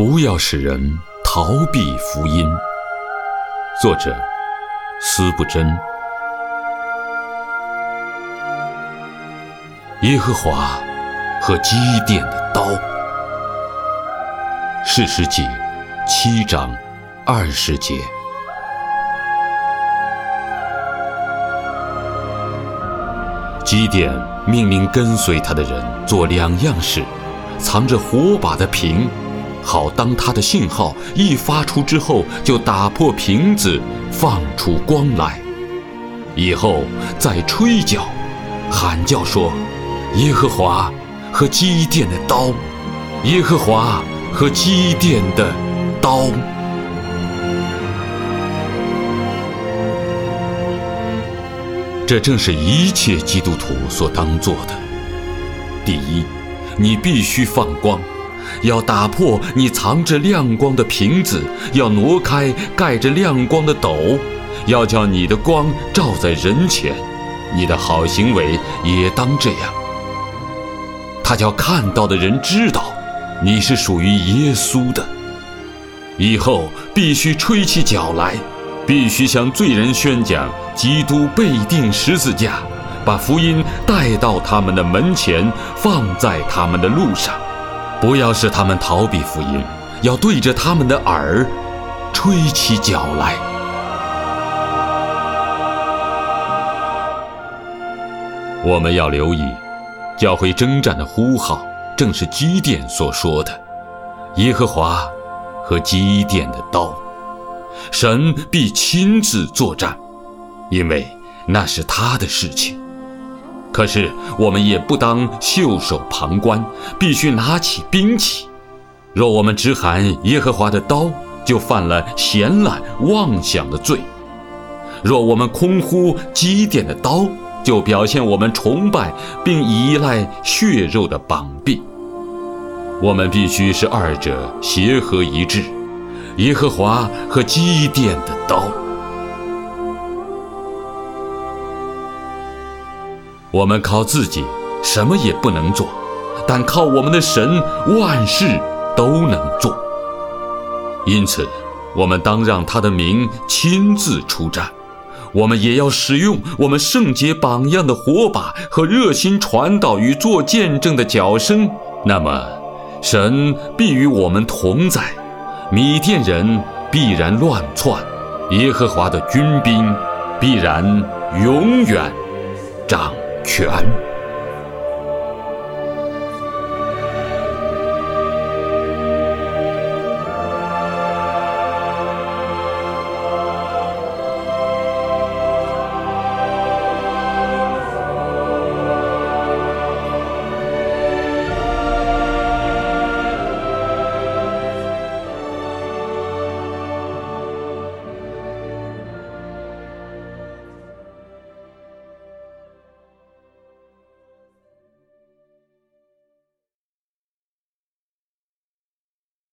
不要使人逃避福音。作者司不真。耶和华和基甸的刀。士师记7章20节。基甸命令跟随他的人做2样事：藏着火把的瓶，好当他的信号一发出之后，就打破瓶子，放出光来。以后再吹角，喊叫说：耶和华和基甸的刀，耶和华和基甸的刀。这正是一切基督徒所当做的。第一，你必须放光，要打破你藏着亮光的瓶子，要挪开盖着亮光的斗，要叫你的光照在人前，你的好行为也当这样。他叫看到的人知道你是属于耶稣的。以后必须吹起角来，必须向罪人宣讲基督被钉十字架，把福音带到他们的门前，放在他们的路上。不要使他们逃避福音，要对着他们的耳吹起角来。我们要留意，教会征战的呼号正是基甸所说的：耶和华和基甸的刀。神必亲自作战，因为那是他的事情。可是我们也不当袖手旁观，必须拿起兵器。若我们只喊耶和华的刀，就犯了闲懒妄想的罪；若我们空呼基甸的刀，就表现我们崇拜并依赖血肉的膀臂。我们必须是二者协合一致，耶和华和基甸的刀。我们靠自己什么也不能做，但靠我们的神万事都能做。因此我们当让他的名亲自出战。我们也要使用我们圣洁榜样的火把和热心传导与做见证的角声，那么神必与我们同在，米甸人必然乱窜，耶和华的军兵必然永远掌权。